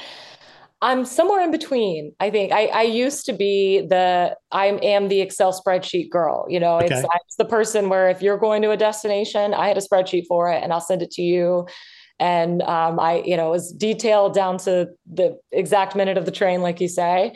I'm somewhere in between. I think I, I used to be the, I am the Excel spreadsheet girl. You know, it's, Okay. it's the person where if you're going to a destination, I had a spreadsheet for it and I'll send it to you. And um, I, you know, it was detailed down to the exact minute of the train, like you say.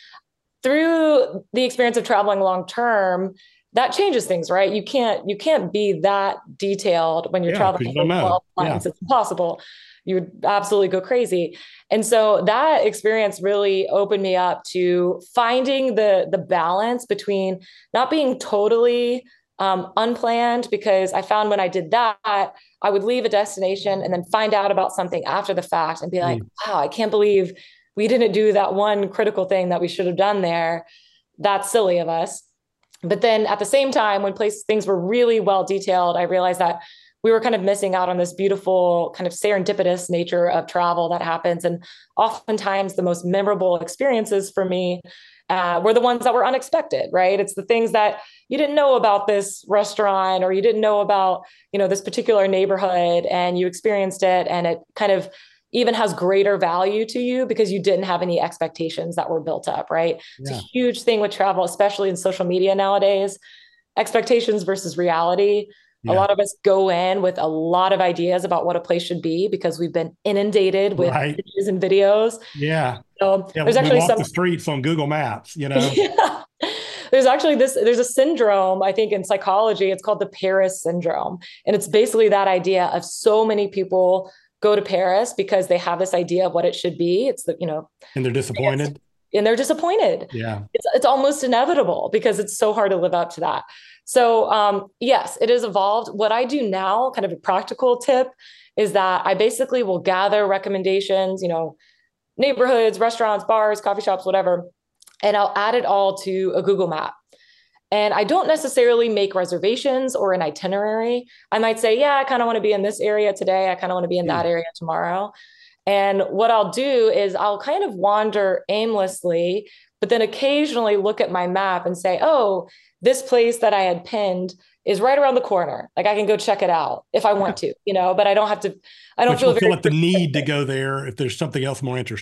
Through the experience of traveling long term, that changes things, right? You can't you can't be that detailed when you're Yeah, traveling 'cause you don't for know. twelve Yeah. months. It's impossible. You would absolutely go crazy. And so that experience really opened me up to finding the the balance between not being totally um, unplanned, because I found when I did that, I would leave a destination and then find out about something after the fact and be like, Mm. wow, I can't believe we didn't do that one critical thing that we should have done there. That's silly of us. But then at the same time, when place things were really well detailed, I realized that we were kind of missing out on this beautiful kind of serendipitous nature of travel that happens. And oftentimes the most memorable experiences for me uh, were the ones that were unexpected, right? It's the things that you didn't know about this restaurant, or you didn't know about, you know, this particular neighborhood, and you experienced it, and it kind of even has greater value to you because you didn't have any expectations that were built up, right? Yeah. It's a huge thing with travel, especially in social media nowadays, expectations versus reality. Yeah. A lot of us go in with a lot of ideas about what a place should be because we've been inundated with Right. images and videos. Yeah. So Yeah. there's We actually walk some the streets on Google Maps, you know? yeah. There's actually this, there's a syndrome, I think in psychology, it's called the Paris syndrome. And it's basically that idea of so many people go to Paris because they have this idea of what it should be. It's the, you know, And they're disappointed. and they're disappointed. Yeah. It's, it's almost inevitable because it's so hard to live up to that. So um, yes, it has evolved. What I do now, kind of a practical tip, is that I basically will gather recommendations, you know, neighborhoods, restaurants, bars, coffee shops, whatever, and I'll add it all to a Google map. And I don't necessarily make reservations or an itinerary. I might say, yeah, I kind of want to be in this area today. I kind of want to be in that area tomorrow. And what I'll do is I'll kind of wander aimlessly, but then occasionally look at my map and say, oh, this place that I had pinned is right around the corner. Like I can go check it out if I want to, you know, but I don't have to, I don't But feel you'll feel very like the need to go there if there's something else more interesting.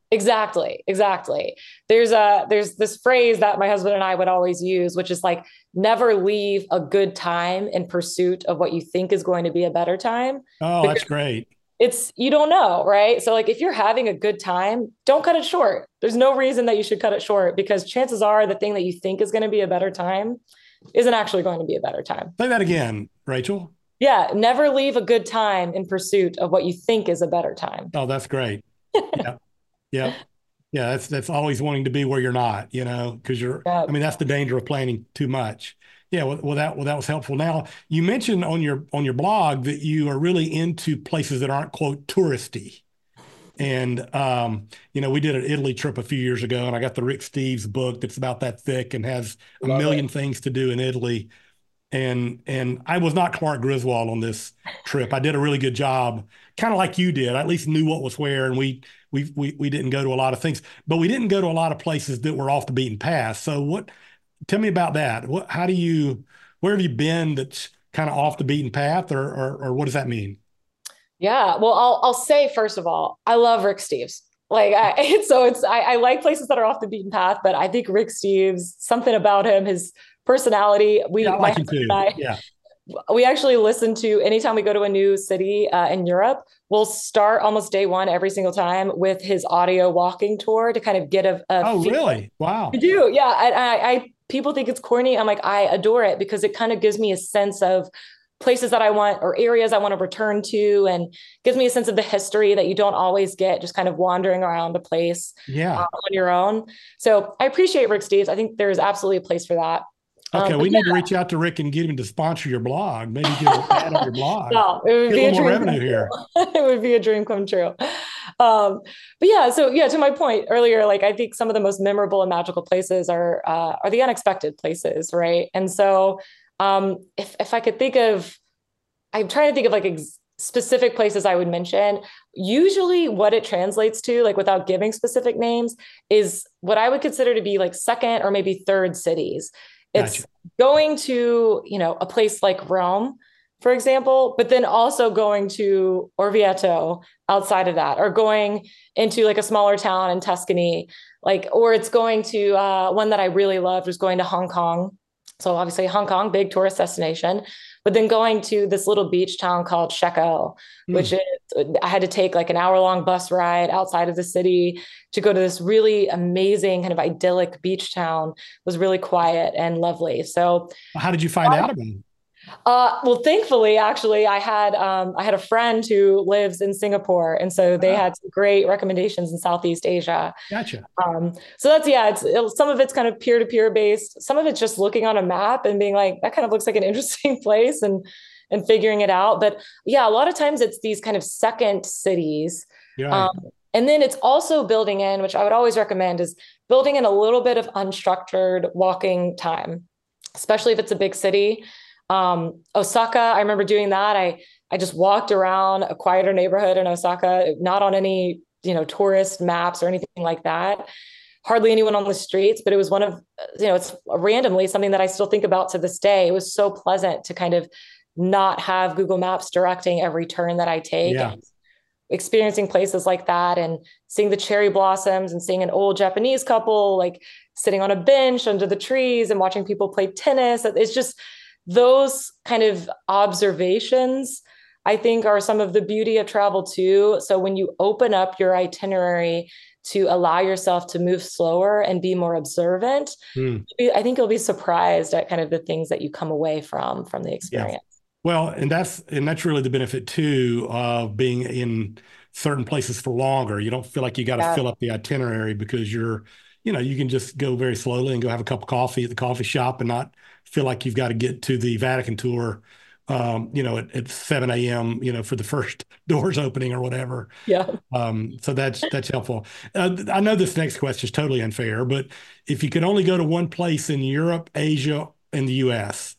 Exactly, exactly. There's a there's this phrase that my husband and I would always use, which is like never leave a good time in pursuit of what you think is going to be a better time. Oh, Because that's great. it's you don't know, right? So like if you're having a good time, don't cut it short. There's no reason that you should cut it short because chances are the thing that you think is going to be a better time isn't actually going to be a better time. Say that again, Rachel. Yeah, never leave a good time in pursuit of what you think is a better time. Oh, that's great. Yeah. Yeah. Yeah. That's, that's always wanting to be where you're not, you know, because you're, Yeah. I mean, that's the danger of planning too much. Yeah. Well, well, that, well, that was helpful. Now, you mentioned on your, on your blog that you are really into places that aren't, quote, touristy. And, um, you know, we did an Italy trip a few years ago and I got the Rick Steves book that's about that thick and has a Love million it. things to do in Italy. And and I was not Clark Griswold on this trip. I did a really good job, kind of like you did. I at least knew what was where, and we we we we didn't go to a lot of things, but we didn't go to a lot of places that were off the beaten path. So what? Tell me about that. What? How do you? Where have you been that's kind of off the beaten path, or or, or what does that mean? Yeah. Well, I'll I'll say first of all, I love Rick Steves. Like I so it's I, I like places that are off the beaten path, but I think Rick Steves, something about him, his personality. We Yeah, I my like him husband too. and I, Yeah. we actually listen to anytime we go to a new city uh, in Europe, we'll start almost day one every single time with his audio walking tour to kind of get a, a Oh, feel. really? I Wow. do. Yeah. I, I, I people think it's corny. I'm like, I adore it because it kind of gives me a sense of places that I want or areas I want to return to and gives me a sense of the history that you don't always get just kind of wandering around a place uh, Yeah. on your own. So I appreciate Rick Steves. I think there's absolutely a place for that. Okay, Um, but we yeah, need to reach out to Rick and get him to sponsor your blog. Maybe get an ad on your blog. no, it would Get a be a little more dream come revenue here. true. It would be a dream come true. Um, but yeah, so yeah, to my point earlier, like I think some of the most memorable and magical places are uh, are the unexpected places, right? And so um, if if I could think of, I'm trying to think of like ex- specific places I would mention. Usually, what it translates to, like without giving specific names, is what I would consider to be like second or maybe third cities. Gotcha. It's going to, you know, a place like Rome, for example, but then also going to Orvieto outside of that, or going into like a smaller town in Tuscany, like, or it's going to uh, one that I really loved was going to Hong Kong. So obviously Hong Kong, big tourist destination, but then going to this little beach town called Shekou, which Hmm. is, I had to take like an hour long bus ride outside of the city to go to this really amazing kind of idyllic beach town. It was really quiet and lovely. So How did you find out about him? uh, well, thankfully, actually, I had um, I had a friend who lives in Singapore, and so they Ah, had some great recommendations in Southeast Asia. gotcha. Um, so that's yeah, it's it, some of it's kind of peer to peer based. Some of it's just looking on a map and being like, that kind of looks like an interesting place, and and figuring it out. But yeah, a lot of times it's these kind of second cities. You're Um, right. and then it's also building in, which I would always recommend, is building in a little bit of unstructured walking time, especially if it's a big city. Um, Osaka, I remember doing that. I I just walked around a quieter neighborhood in Osaka, not on any, you know, tourist maps or anything like that. Hardly anyone on the streets, but it was one of, you know, it's randomly something that I still think about to this day. It was so pleasant to kind of not have Google Maps directing every turn that I take, Yeah. and experiencing places like that and seeing the cherry blossoms and seeing an old Japanese couple like sitting on a bench under the trees and watching people play tennis. It's just those kind of observations, I think, are some of the beauty of travel too. So when you open up your itinerary to allow yourself to move slower and be more observant, Hmm. I think you'll be surprised at kind of the things that you come away from from the Yeah. experience. Well, and that's and that's really the benefit too of being in certain places for longer. You don't feel like you got to Yeah. fill up the itinerary because you're, you know, you can just go very slowly and go have a cup of coffee at the coffee shop and not feel like you've got to get to the Vatican tour, um, you know, at, at seven a m, you know, for the first doors opening or whatever. Yeah. Um, so that's that's helpful. Uh, I know this next question is totally unfair, but if you could only go to one place in Europe, Asia, and the U S,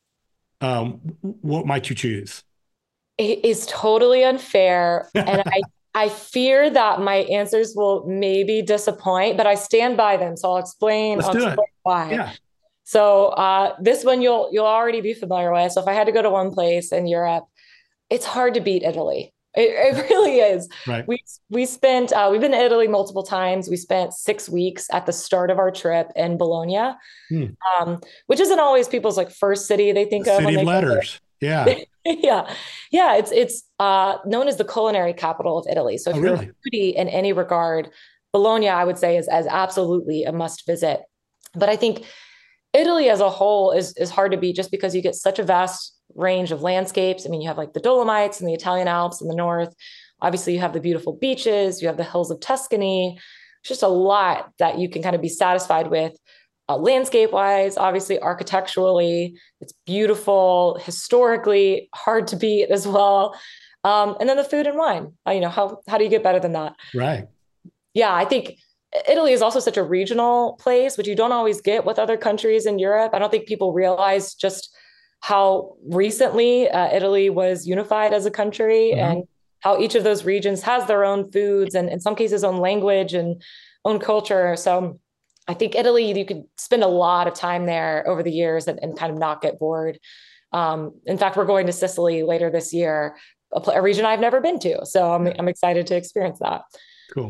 um, what might you choose? It is totally unfair. And I, I fear that my answers will maybe disappoint, but I stand by them. So I'll explain, Let's I'll do it. explain why. Yeah. So uh, this one you'll you'll already be familiar with. So if I had to go to one place in Europe, it's hard to beat Italy. It, it really is. Right. We we spent uh, we've been to Italy multiple times. We spent six weeks at the start of our trip in Bologna, Hmm. um, which isn't always people's like first city they think The of when city of they go letters. Yeah. there. Yeah, yeah. It's it's uh, known as the culinary capital of Italy. So Oh, if you're a really? foodie in any regard, Bologna, I would say, is as absolutely a must visit. But I think Italy as a whole is is hard to beat just because you get such a vast range of landscapes. I mean, you have like the Dolomites and the Italian Alps in the north. Obviously, you have the beautiful beaches, you have the hills of Tuscany. It's just a lot that you can kind of be satisfied with. Uh, landscape wise, obviously, architecturally, it's beautiful, historically, hard to beat as well. Um, and then the food and wine. Uh, you know, how, how do you get better than that? Right. Yeah, I think Italy is also such a regional place, which you don't always get with other countries in Europe. I don't think people realize just how recently uh, Italy was unified as a country Mm-hmm. and how each of those regions has their own foods and in some cases own language and own culture. So I think Italy, you could spend a lot of time there over the years and, and kind of not get bored. Um, in fact, we're going to Sicily later this year, a, a region I've never been to. So I'm, I'm excited to experience that. Cool.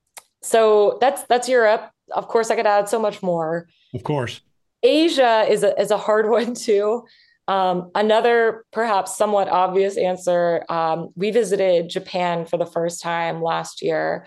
So that's that's Europe. Of course, I could add so much more. Of course. Asia is a is a hard one too. Um, another perhaps somewhat obvious answer. Um, we visited Japan for the first time last year,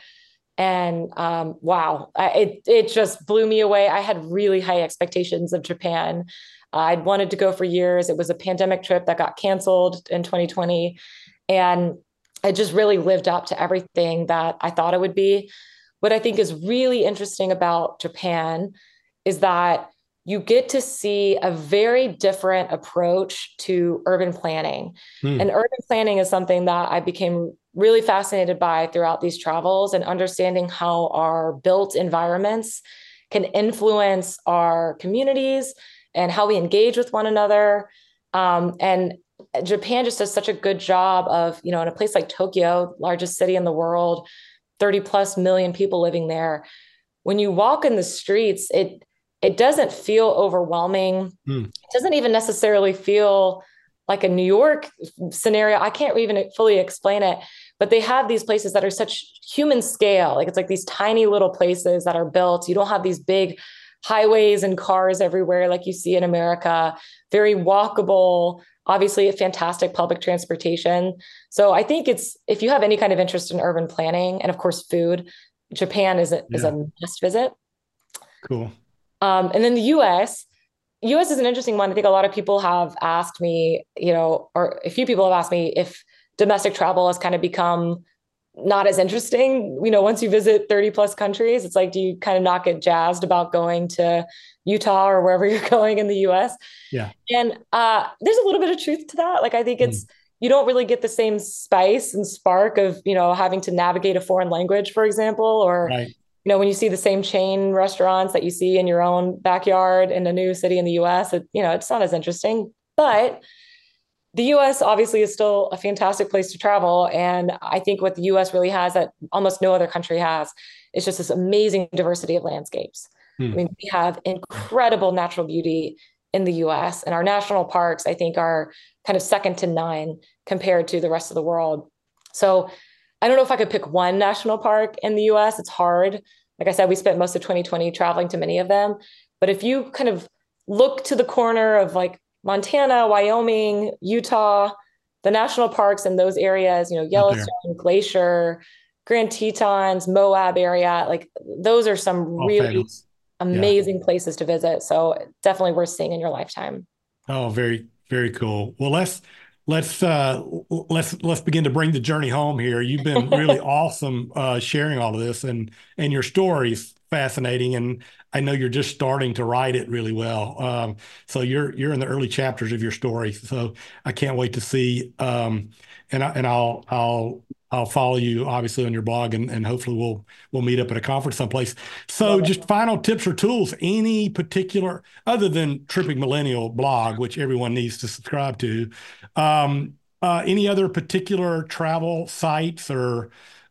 and um, wow, I, it it just blew me away. I had really high expectations of Japan. Uh, I'd wanted to go for years. It was a pandemic trip that got canceled in twenty twenty, and it just really lived up to everything that I thought it would be. What I think is really interesting about Japan is that you get to see a very different approach to urban planning. Hmm. And urban planning is something that I became really fascinated by throughout these travels and understanding how our built environments can influence our communities and how we engage with one another. Um, and Japan just does such a good job of, you know, in a place like Tokyo, largest city in the world, thirty plus million people living there. When you walk in the streets, it it doesn't feel overwhelming. Hmm. It doesn't even necessarily feel like a New York scenario. I can't even fully explain it, but they have these places that are such human scale. Like it's like these tiny little places that are built. You don't have these big highways and cars everywhere like you see in America. Very walkable, obviously a fantastic public transportation. So I think it's, if you have any kind of interest in urban planning and of course food, Japan is a, Yeah. is a must visit. Cool. Um, and then the U S, U S is an interesting one. I think a lot of people have asked me, you know, or a few people have asked me if domestic travel has kind of become not as interesting. You know, once you visit thirty plus countries, it's like, do you kind of not get jazzed about going to Utah or wherever you're going in the U S? Yeah. And uh, there's a little bit of truth to that. Like, I think it's, mm. you don't really get the same spice and spark of, you know, having to navigate a foreign language, for example, or, right. you know, when you see the same chain restaurants that you see in your own backyard in a new city in the U S, it, you know, it's not as interesting. But the U S obviously is still a fantastic place to travel. And I think what the U S really has that almost no other country has is just this amazing diversity of landscapes. Hmm. I mean, we have incredible natural beauty in the U S, and our national parks, I think, are kind of second to none compared to the rest of the world. So I don't know if I could pick one national park in the U S. It's hard. Like I said, we spent most of twenty twenty traveling to many of them. But if you kind of look to the corner of like Montana, Wyoming, Utah, the national parks in those areas, you know, Yellowstone, Glacier, Grand Tetons, Moab area, like those are some oh, really famous. amazing yeah. places to visit. So definitely worth seeing in your lifetime. Oh, very, very cool. Well, let's let's uh, let's let's begin to bring the journey home here. You've been really awesome uh, sharing all of this, and and your story's fascinating, and I know you're just starting to write it really well. Um, so you're you're in the early chapters of your story. So I can't wait to see. Um, and I, and I'll I'll I'll follow you obviously on your blog, and, and hopefully we'll we'll meet up at a conference someplace. So just final tips or tools, any particular other than Tripping Millennial blog, which everyone needs to subscribe to. Um, uh, any other particular travel sites or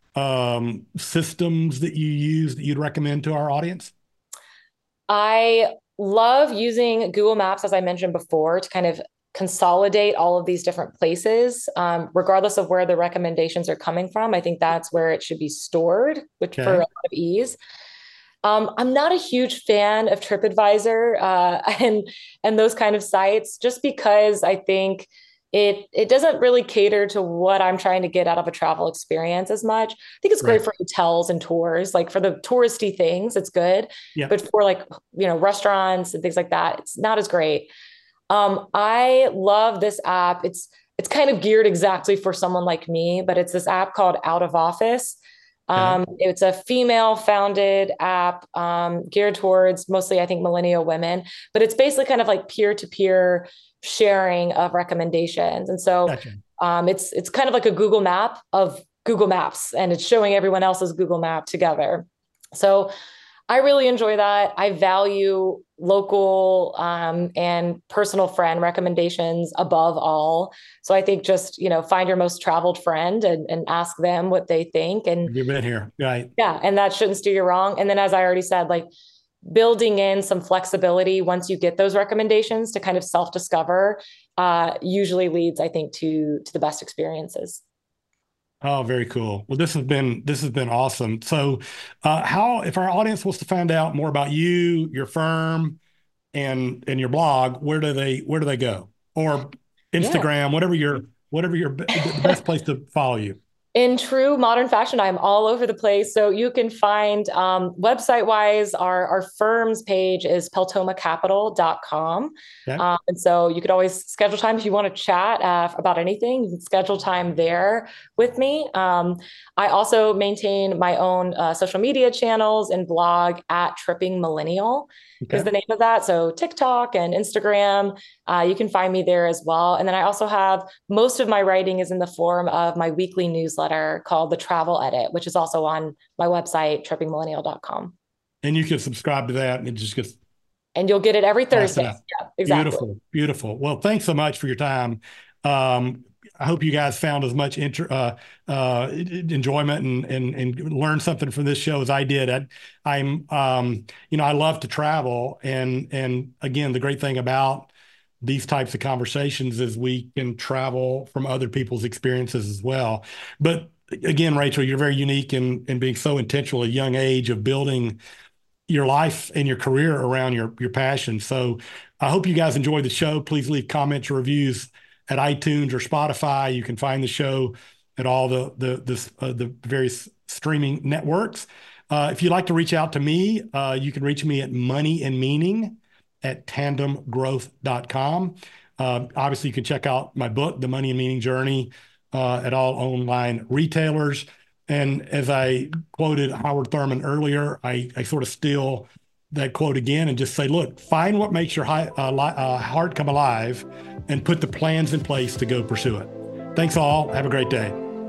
um, systems that you use that you'd recommend to our audience? I love using Google Maps, as I mentioned before, to kind of consolidate all of these different places, um, regardless of where the recommendations are coming from. I think that's where it should be stored, which okay. for a lot of ease. Um, I'm not a huge fan of TripAdvisor uh, and and those kind of sites, just because I think it it doesn't really cater to what I'm trying to get out of a travel experience as much. I think it's great right. for hotels and tours, like for the touristy things, it's good. Yeah. But for like, you know, restaurants and things like that, it's not as great. Um, I love this app. It's it's kind of geared exactly for someone like me, but it's this app called Out of Office. Um, okay. It's a female founded app, um, geared towards mostly, I think, millennial women, but it's basically kind of like peer-to-peer sharing of recommendations. And so, gotcha. um, it's, it's kind of like a Google map of Google Maps, and it's showing everyone else's Google map together. So I really enjoy that. I value local um, and personal friend recommendations above all. So I think just, you know, find your most traveled friend and, and ask them what they think. And you've been here, right? Yeah. And that shouldn't steer you wrong. And then, as I already said, like building in some flexibility once you get those recommendations to kind of self-discover uh, usually leads, I think, to, to the best experiences. Oh, very cool. Well, this has been this has been awesome. So, uh, how if our audience wants to find out more about you, your firm, and and your blog, where do they where do they go? Or Instagram, yeah. whatever your whatever your the best place to follow you. In true modern fashion, I'm all over the place. So you can find um, website wise, our, our firm's page is peltoma capital dot com. Okay. Um, and so you could always schedule time if you want to chat uh, about anything. You can schedule time there with me. Um, I also maintain my own uh, social media channels and blog at Tripping Millennial. Okay. Is the name of that. So TikTok and Instagram, uh, you can find me there as well. And then I also have most of my writing is in the form of my weekly newsletter called The Travel Edit, which is also on my website, tripping millennial dot com. And you can subscribe to that and it just gets. And you'll get it every Thursday. Yeah, exactly. Beautiful. Beautiful. Well, thanks so much for your time. Um, I hope you guys found as much inter, uh, uh, enjoyment and, and, and learned something from this show as I did. I, I'm, um, you know, I love to travel. And, and again, the great thing about these types of conversations is we can travel from other people's experiences as well. But again, Rachel, you're very unique in, in being so intentional at a young age of building your life and your career around your, your passion. So I hope you guys enjoyed the show. Please leave comments or reviews at iTunes or Spotify. You can find the show at all the the the, uh, the various streaming networks. Uh, if you'd like to reach out to me, uh, you can reach me at money and meaning at tandem growth dot com. Uh, obviously, you can check out my book, The Money and Meaning Journey, uh, at all online retailers. And as I quoted Howard Thurman earlier, I, I sort of steal that quote again and just say, look, find what makes your high, uh, li- uh, heart come alive and put the plans in place to go pursue it. Thanks all. Have a great day.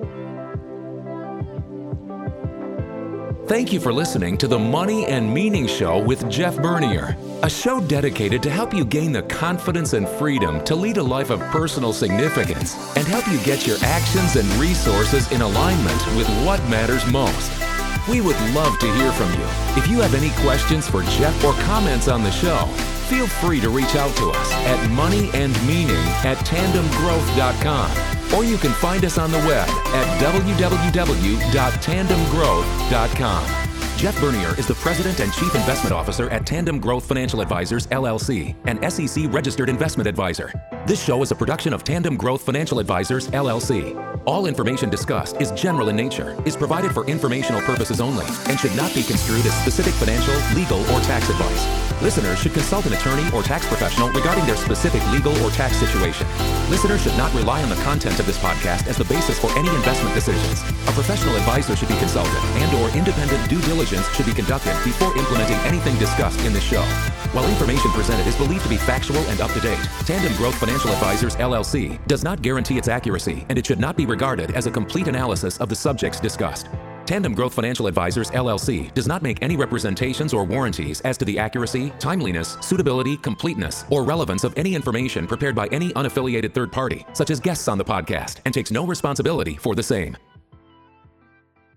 Thank you for listening to the Money and Meaning Show with Jeff Bernier, a show dedicated to help you gain the confidence and freedom to lead a life of personal significance and help you get your actions and resources in alignment with what matters most. We would love to hear from you. If you have any questions for Jeff or comments on the show, feel free to reach out to us at money and meaning at tandem growth dot com. Or you can find us on the web at w w w dot tandem growth dot com. Jeff Bernier is the President and Chief Investment Officer at Tandem Growth Financial Advisors, L L C, an S E C-registered investment advisor. This show is a production of Tandem Growth Financial Advisors, L L C. All information discussed is general in nature, is provided for informational purposes only, and should not be construed as specific financial, legal, or tax advice. Listeners should consult an attorney or tax professional regarding their specific legal or tax situation. Listeners should not rely on the content of this podcast as the basis for any investment decisions. A professional advisor should be consulted and or independent due diligence should be conducted before implementing anything discussed in this show. While information presented is believed to be factual and up to date, Tandem Growth Financial Advisors, L L C, does not guarantee its accuracy, and it should not be regarded as a complete analysis of the subjects discussed. Tandem Growth Financial Advisors, L L C, does not make any representations or warranties as to the accuracy, timeliness, suitability, completeness, or relevance of any information prepared by any unaffiliated third party, such as guests on the podcast, and takes no responsibility for the same.